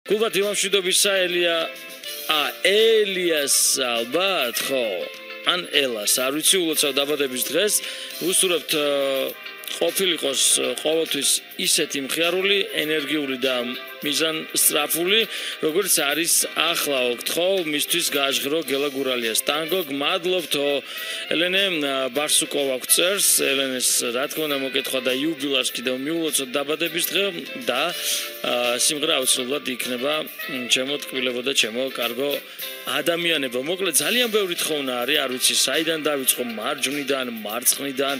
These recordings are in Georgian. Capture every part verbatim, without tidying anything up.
გულბათ იმამშვიდობისა ელია ა ელიას ალბათ ხო ან ელას არ ვიცი ულოცავ დაბადების დღეს ვუსურებთ ყოფილიყოს ყოველთვის ისეთი მხიარული ენერგიული და მიზანსწრაფული როგორც არის ახლა ვგთხოვ მისთვის გააჟღრო გელა გურალიას ტანგო გმადლობთო ელენე ბარსუკოვა გწერს ელენეს რა თქმა უნდა მოკითხვა და იუბილარს კიდევ მიულოცოთ დაბადების დღე და სიმღერა აუცილებლად იქნება ჩემო ტკბილებო და ჩემო კარგო ადამიანებო მოკლედ ძალიან ბევრი თხოვნა არის არ ვიცი საიდან დავიწყო მარჯვნიდან მარცხნიდან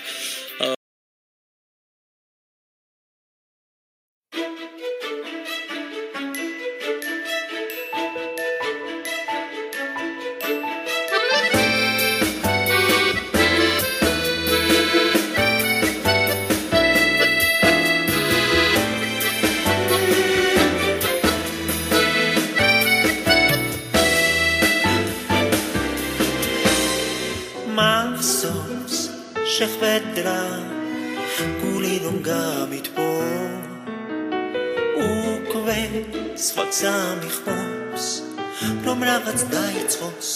შეხვედრა გული რომ გამითბო უკვე სხვა სამიხმოს რომ რაღაც დაიწყოს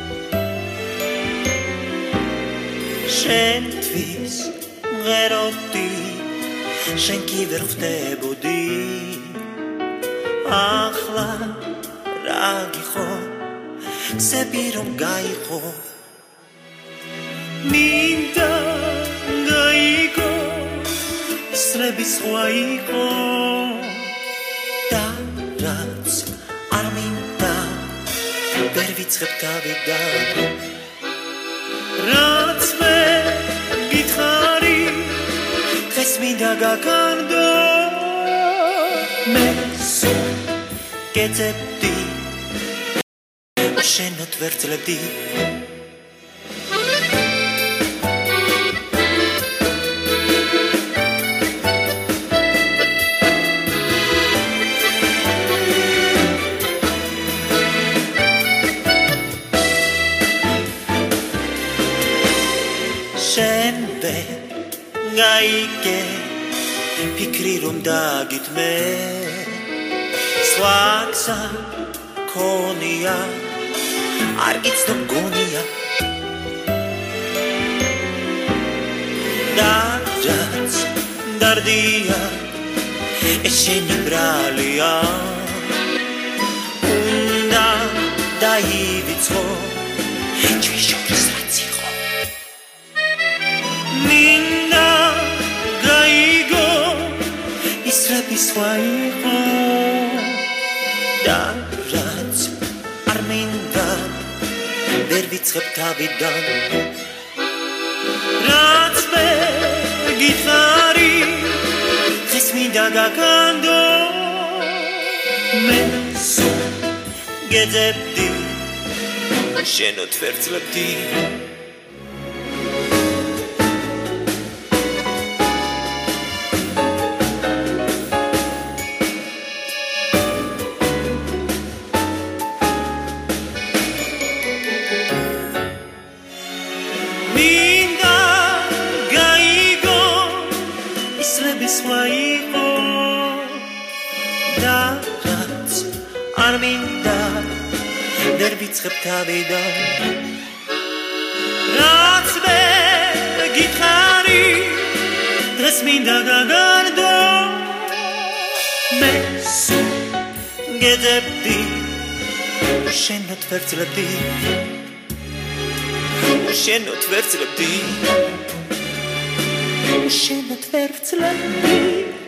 შენთვის ღეროდი შენ კი ვერ ხვდებოდი ახლა რა გიხო გზები რომ გაიყო მინდა გაიგო ისრები სხვა იყო და რაც არ მინდა ვერ ვიცხებ თავიდან რაც მე გითხარი დღეს მინდა გაგანდო მე სულ გეძებდი შენოთ ვერ ძლევდი გაიგე ფიქრი რომ დაგითმე სხვა გზა ქონია არ გიცნობ გონია და რაც დარდია ეს შენი ბრალია უნდა დაივიწყო ჩვენი შორის რაც იყო სხვა იყო და რაც არ მინდა ვერ ვიცხებ თავიდან რაც მე გითხარი დღეს მინდა გაგანდო მე სულ გეძებდი შენოთ ვერ ძლევდი სხვა იყო და რაც არ მინდა ვერ ვიცხებ თავიდან რაც მე გითხარი დღეს მინდა გაგანდო მე სულ გეძებდი შენოთ ვერ ძლევდი შენოთ ვერ ძლევდი შენოთ ვერ ძლევდი